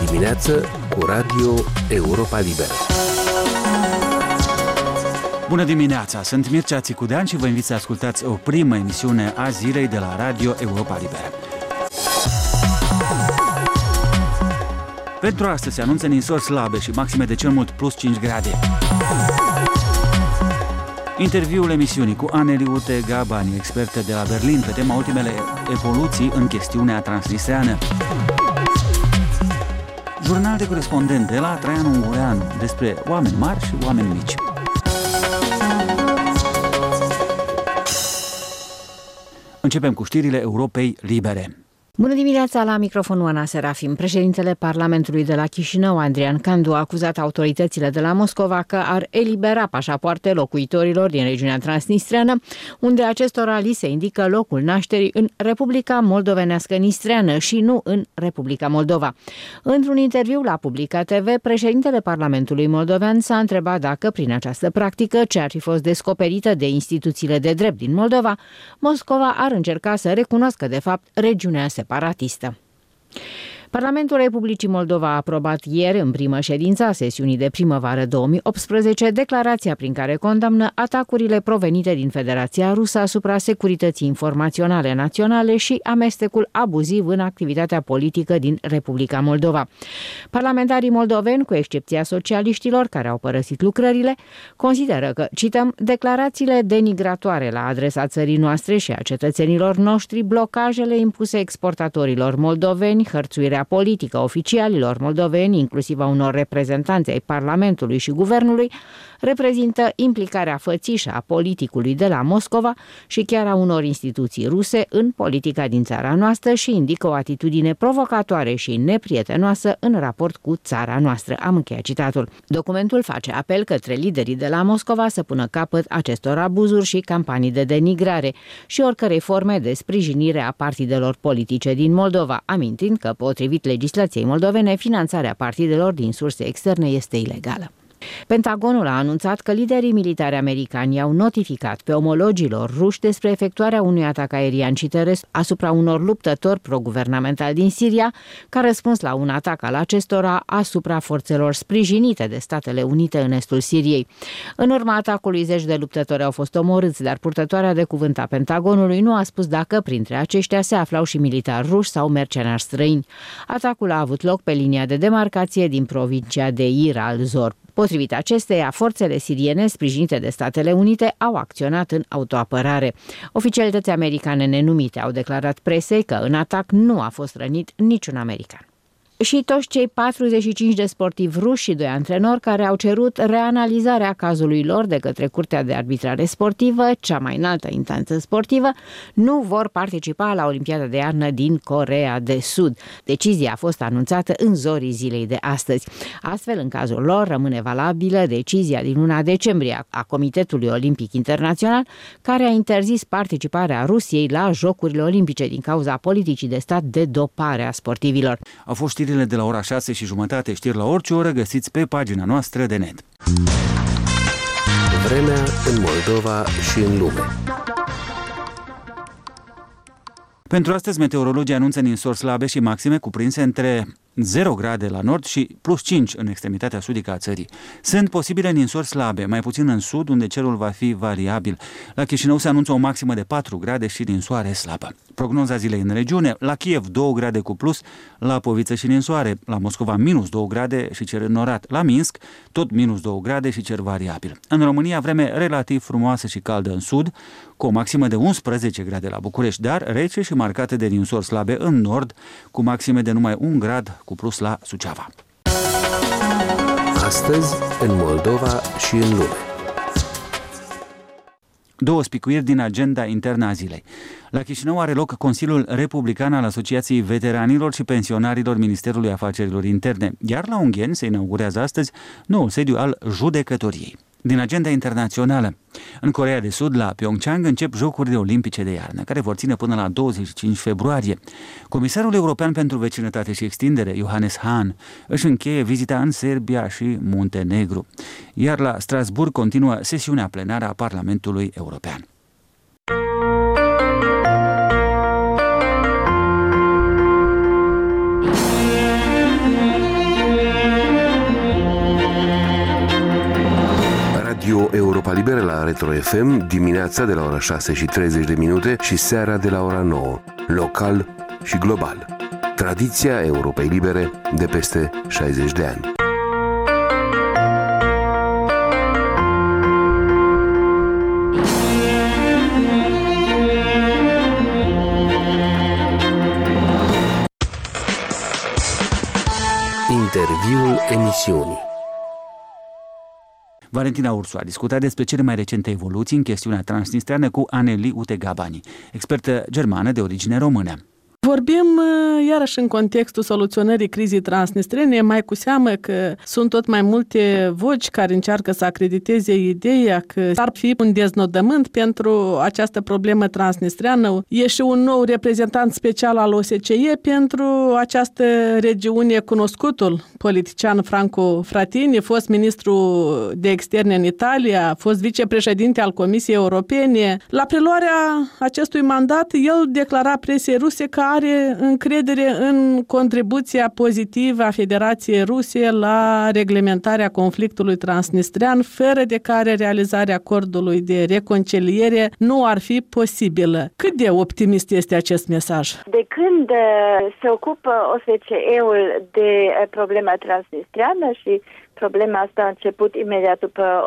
dimineață cu Radio Europa Liberă. Bună dimineața, sunt Mircea Țicudean și vă invit să ascultați o primă emisiune a zilei de la Radio Europa Liberă. Pentru astăzi se anunță ninsori slabe și maxime de cel mult plus 5 grade. Interviul emisiunii cu Aneli Ute Gabani, expertă de la Berlin, pe tema ultimele evoluții în chestiunea transnistreană. Jurnal de corespondent de la Traian Ungureanu despre oameni mari și oameni mici. Începem cu știrile Europei Libere. Bună dimineața, la microfonul Ana Serafim. Președintele Parlamentului de la Chișinău, Andrian Candu, a acuzat autoritățile de la Moscova că ar elibera pașapoarte locuitorilor din regiunea transnistreană, unde acestora li se indică locul nașterii în Republica Moldovenească Nistreană și nu în Republica Moldova. Într-un interviu la Publica TV, președintele Parlamentului moldovean s-a întrebat dacă, prin această practică, ce ar fi fost descoperită de instituțiile de drept din Moldova, Moscova ar încerca să recunoască, de fapt, regiunea separatistă. Parlamentul Republicii Moldova a aprobat ieri, în primă ședință a sesiunii de primăvară 2018, declarația prin care condamnă atacurile provenite din Federația Rusă asupra securității informaționale naționale și amestecul abuziv în activitatea politică din Republica Moldova. Parlamentarii moldoveni, cu excepția socialiștilor care au părăsit lucrările, consideră că, cităm, declarațiile denigratoare la adresa țării noastre și a cetățenilor noștri, blocajele impuse exportatorilor moldoveni, hărțuirea politică oficialilor moldoveni, inclusiv a unor reprezentanți ai Parlamentului și Guvernului, reprezintă implicarea fățișă a politicului de la Moscova și chiar a unor instituții ruse în politica din țara noastră și indică o atitudine provocatoare și neprietenoasă în raport cu țara noastră. Am încheiat citatul. Documentul face apel către liderii de la Moscova să pună capăt acestor abuzuri și campanii de denigrare și oricărei forme de sprijinire a partidelor politice din Moldova, amintind că, potrivit legislației moldovene, finanțarea partidelor din surse externe este ilegală. Pentagonul a anunțat că liderii militari americani au notificat pe omologilor ruși despre efectuarea unui atac aerian și terestru asupra unor luptători proguvernamentali din Siria, ca răspuns la un atac al acestora asupra forțelor sprijinite de Statele Unite în estul Siriei. În urma atacului, zeci de luptători au fost omorâți, dar purtătoarea de cuvânt a Pentagonului nu a spus dacă printre aceștia se aflau și militari ruși sau mercenari străini. Atacul a avut loc pe linia de demarcație din provincia de Ir al-Zor. Potrivit acesteia, forțele siriene sprijinite de Statele Unite au acționat în autoapărare. Oficialități americane nenumite au declarat presei că în atac nu a fost rănit niciun american. Și toți cei 45 de sportivi ruși și 2 antrenori care au cerut reanalizarea cazului lor de către Curtea de Arbitrare Sportivă, cea mai înaltă instanță sportivă, nu vor participa la Olimpiada de iarnă din Coreea de Sud. Decizia a fost anunțată în zorii zilei de astăzi. Astfel, în cazul lor, rămâne valabilă decizia din luna decembrie a Comitetului Olimpic Internațional, care a interzis participarea Rusiei la Jocurile Olimpice din cauza politicii de stat de dopare a sportivilor. Au fost știrile de la ora 6:30, știri la orice oră, găsiți pe pagina noastră de net. Vremea în Moldova și în lume. Pentru astăzi, meteorologii anunță ninsori slabe și maxime cuprinse între 0 grade la nord și plus 5 în extremitatea sudică a țării. Sunt posibile ninsori slabe, mai puțin în sud, unde cerul va fi variabil. La Chișinău se anunță o maximă de 4 grade și ninsoare slabă. Prognoza zilei în regiune: la Kiev 2 grade cu plus, la Poviță și ninsoare, la Moscova minus 2 grade și cer înnorat, la Minsk tot minus 2 grade și cer variabil. În România, vreme relativ frumoasă și caldă în sud, cu o maximă de 11 grade la București, dar rece și marcate de ninsori slabe în nord, cu maxime de numai 1 grad cu plus la Suceava. Astăzi, în Moldova și în lume. 2 spicuiri din agenda internă a zilei. La Chișinău are loc Consiliul Republican al Asociației Veteranilor și Pensionarilor Ministerului Afacerilor Interne, iar la Ungheni se inaugurează astăzi noul sediu al judecătoriei. Din agenda internațională, în Coreea de Sud, la Pyeongchang, încep Jocurile Olimpice de iarnă, care vor ține până la 25 februarie. Comisarul European pentru Vecinătate și Extindere, Johannes Hahn, își încheie vizita în Serbia și Muntenegru. Iar la Strasbourg continuă sesiunea plenară a Parlamentului European. Metro FM, dimineața de la ora 6:30 și seara de la ora 9, local și global. Tradiția Europei Libere de peste 60 de ani. Interviul emisiunii. Valentina Ursu a discutat despre cele mai recente evoluții în chestiunea transnistreană cu Anneli Utegabani, expertă germană de origine română. Vorbim iarăși în contextul soluționării crizei transnistrene, mai cu seamă că sunt tot mai multe voci care încearcă să acrediteze ideea că ar fi un deznodământ pentru această problemă transnistreană. E și un nou reprezentant special al OSCE pentru această regiune, cunoscutul politician Franco Frattini, fost ministru de externe în Italia, fost vicepreședinte al Comisiei Europene. La preluarea acestui mandat, el declara presiei ruse că are încredere în contribuția pozitivă a Federației Ruse la reglementarea conflictului transnistrean, fără de care realizarea acordului de reconciliere nu ar fi posibilă. Cât de optimist este acest mesaj? De când se ocupă OSCE-ul de problema transnistreană și problema asta a început imediat după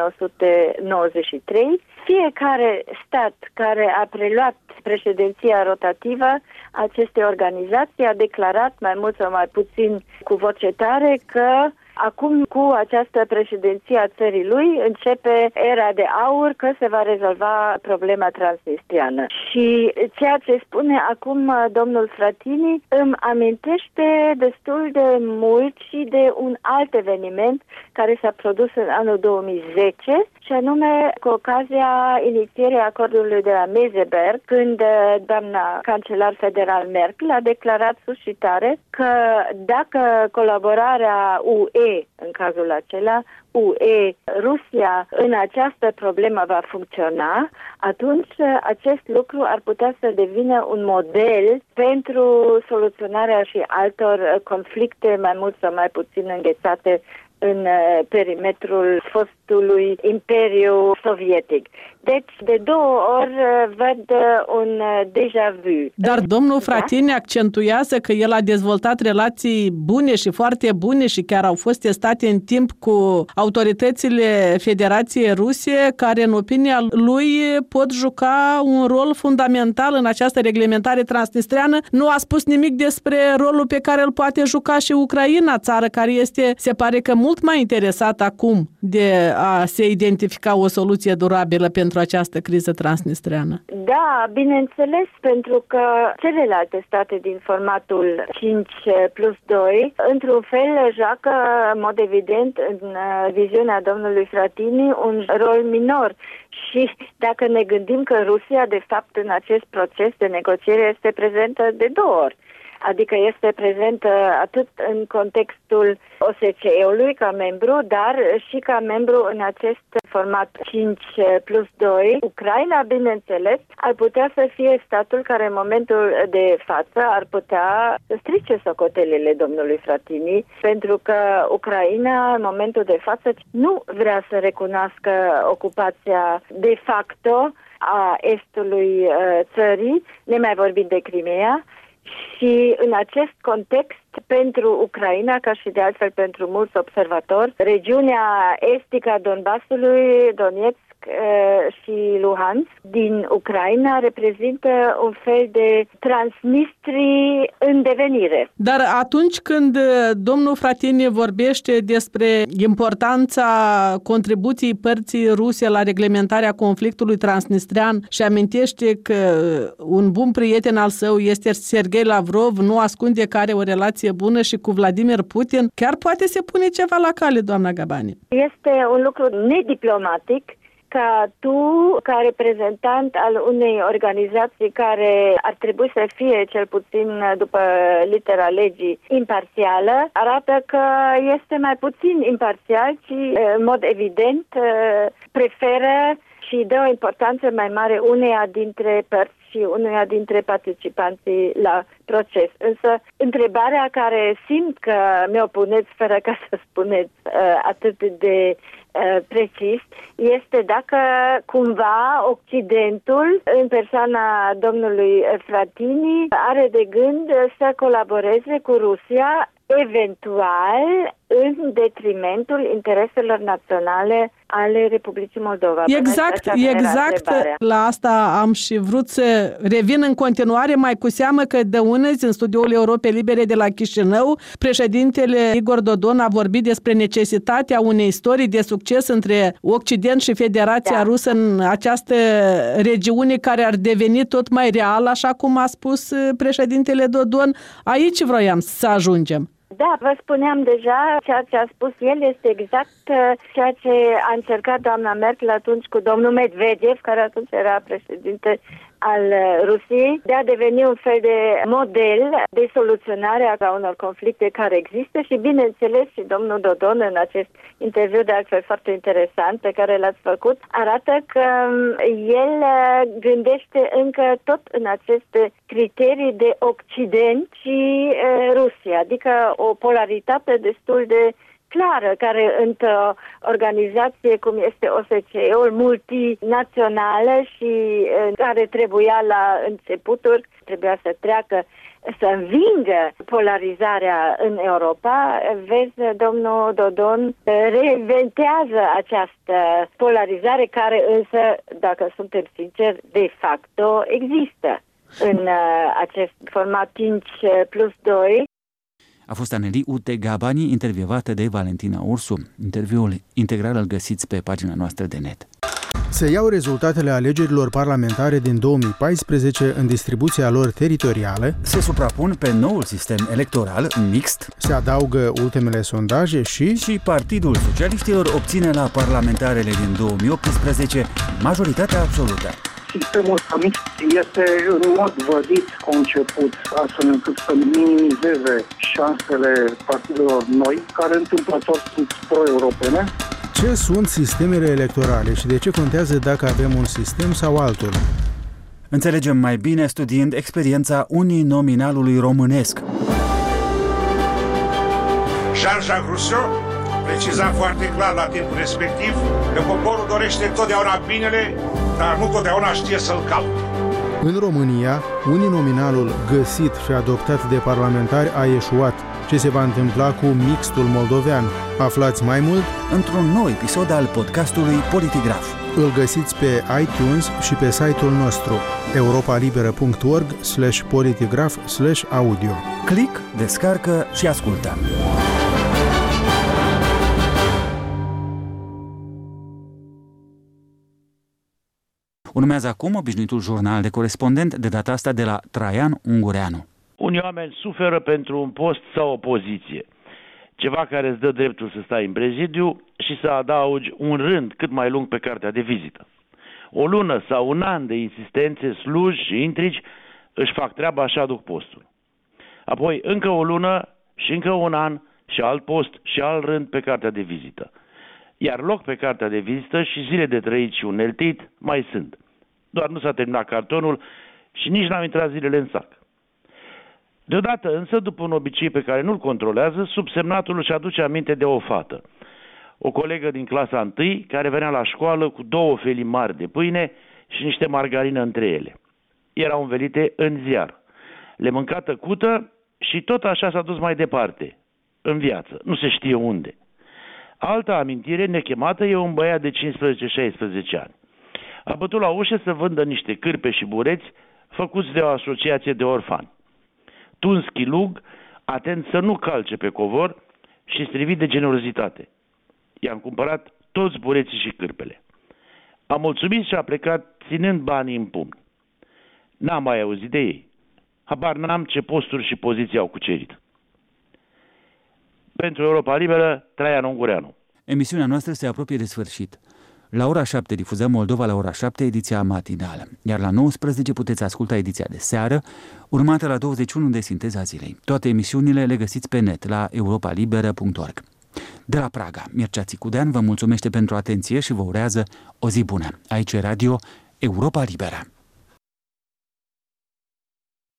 1993, fiecare stat care a preluat președinția rotativă acestei organizații a declarat mai mult sau mai puțin cu voce tare că acum cu această președinție a țării lui începe era de aur, că se va rezolva problema transnistriană. Și ceea ce spune acum domnul Frattini îmi amintește destul de mult și de un alt eveniment care s-a produs în anul 2010, și anume cu ocazia inițierii acordului de la Meseberg, când doamna cancelar federal Merkel a declarat sus și tare că dacă colaborarea UE, în cazul acela, UE-Rusia, în această problemă va funcționa, atunci acest lucru ar putea să devină un model pentru soluționarea și altor conflicte mai mult sau mai puțin înghețate în perimetrul fostului Imperiu Sovietic. Deci, de două ori văd un deja vu. Dar domnul Frattini accentuează că el a dezvoltat relații bune și foarte bune și chiar au fost testate în timp cu autoritățile Federației Ruse, care, în opinia lui, pot juca un rol fundamental în această reglementare transnistreană. Nu a spus nimic despre rolul pe care îl poate juca și Ucraina, țară care este, se pare că, mult mai interesată acum de a se identifica o soluție durabilă pentru această criză transnistreană. Da, bineînțeles, pentru că celelalte state din formatul 5+2, într-un fel, joacă, în mod evident, în viziunea domnului Frattini, un rol minor. Și dacă ne gândim că Rusia, de fapt, în acest proces de negociere este prezentă de două ori. Adică este prezentă atât în contextul OSCE-ului ca membru, dar și ca membru în acest format 5+2. Ucraina, bineînțeles, ar putea să fie statul care în momentul de față ar putea să strice socotelile domnului Frattini, pentru că Ucraina, în momentul de față, nu vrea să recunoască ocupația de facto a estului țării, nemai vorbind de Crimea. Și în acest context, pentru Ucraina, ca și de altfel pentru mulți observatori, regiunea estică a Donbasului, Donetsk și Luhansk din Ucraina reprezintă un fel de Transnistrii în devenire. Dar atunci când domnul Frattini vorbește despre importanța contribuției părții ruse la reglementarea conflictului transnistrean și amintește că un bun prieten al său este Sergei Lavrov, nu ascunde că are o relație bună și cu Vladimir Putin, chiar poate se pune ceva la cale, doamna Gabani. Este un lucru nediplomatic ca tu, ca reprezentant al unei organizații care ar trebui să fie, cel puțin după litera legii, imparțială, arată că este mai puțin imparțial, ci în mod evident preferă și dă o importanță mai mare uneia dintre părți și unuia dintre participanții la proces. Însă, întrebarea care simt că mi-o puneți fără ca să spuneți atât de precis, este dacă cumva Occidentul, în persoana domnului Frattini, are de gând să colaboreze cu Rusia, eventual în detrimentul intereselor naționale ale Republicii Moldova. Exact, la asta am și vrut să revin în continuare, mai cu seamă că de unăzi în studioul Europei Libere de la Chișinău, președintele Igor Dodon a vorbit despre necesitatea unei istorii de succes între Occident și Federația Rusă în această regiune care ar deveni tot mai reală, așa cum a spus președintele Dodon. Aici vroiam să ajungem. Da, vă spuneam deja, ceea ce a spus el este exact ceea ce a încercat doamna Merkel atunci cu domnul Medvedev, care atunci era președinte al Rusiei, de a deveni un fel de model de soluționare a unor conflicte care există și, bineînțeles, și domnul Dodon în acest interviu de altfel foarte interesant pe care l-ați făcut, arată că el gândește încă tot în aceste criterii de Occident și Rusia, adică o polaritate destul de clară, care într-o organizație cum este OSCE-ul, multinațională și care trebuia la începuturi, trebuia să treacă, să învingă polarizarea în Europa, vezi, domnul Dodon reinventează această polarizare care însă, dacă suntem sinceri, de facto există în acest format 5+2. A fost Aneli Utegabani, intervievată de Valentina Ursu. Interviul integral îl găsiți pe pagina noastră de net. Se iau rezultatele alegerilor parlamentare din 2014 în distribuția lor teritorială. Se suprapun pe noul sistem electoral mixt. Se adaugă ultimele sondaje și Partidul Socialiștilor obține la parlamentarele din 2018 majoritatea absolută. Sistemul mixt este în mod vădit conceput astfel încât să minimizeze șansele partidelor noi, care întâmplător sunt pro-europene. Ce sunt sistemele electorale și de ce contează dacă avem un sistem sau altul? Înțelegem mai bine studiind experiența uninominalului românesc. Jean-Jacques Rousseau preciza foarte clar la timpul respectiv că poporul dorește totdeauna binele, dar nu totdeauna știe să-l caute. În România, uninominalul găsit și adoptat de parlamentari a eșuat. Ce se va întâmpla cu mixtul moldovean? Aflați mai mult într-un nou episod al podcastului Politigraf. Îl găsiți pe iTunes și pe site-ul nostru europalibera.org/politigraf/audio. Click, descarcă și ascultă. Urmează acum obișnuitul jurnal de corespondent, de data asta de la Traian Ungureanu. Unii oameni suferă pentru un post sau o poziție, ceva care îți dă dreptul să stai în prezidiu și să adaugi un rând cât mai lung pe cartea de vizită. O lună sau un an de insistențe, sluji și intrigi își fac treaba și aduc postul. Apoi încă o lună și încă un an și alt post și alt rând pe cartea de vizită. Iar loc pe cartea de vizită și zile de trăit și uneltit mai sunt. Doar nu s-a terminat cartonul și nici n-au intrat zilele în sac. Deodată însă, după un obicei pe care nu-l controlează, subsemnatul își aduce aminte de o fată. O colegă din clasa 1 care venea la școală cu 2 felii mari de pâine și niște margarină între ele. Erau învelite în ziar. Le mânca tăcută și tot așa s-a dus mai departe, în viață, nu se știe unde. Alta amintire nechemată e un băiat de 15-16 ani. A bătut la ușă să vândă niște cârpe și bureți făcuți de o asociație de orfani. Tuns chilug, atent să nu calce pe covor și strivit de generozitate. I-am cumpărat toți bureții și cârpele. A mulțumit și a plecat ținând banii în pumni. N-am mai auzit de ei. Habar n-am ce posturi și poziții au cucerit. Pentru Europa Liberă, Traian Ungureanu. Emisiunea noastră se apropie de sfârșit. La ora 7 difuzăm Moldova la ora 7, ediția matinală, iar la 19 puteți asculta ediția de seară, urmată la 21 de Sinteza Zilei. Toate emisiunile le găsiți pe net la europalibera.org. De la Praga, Mircea Țicudean vă mulțumește pentru atenție și vă urează o zi bună. Aici e Radio Europa Liberă.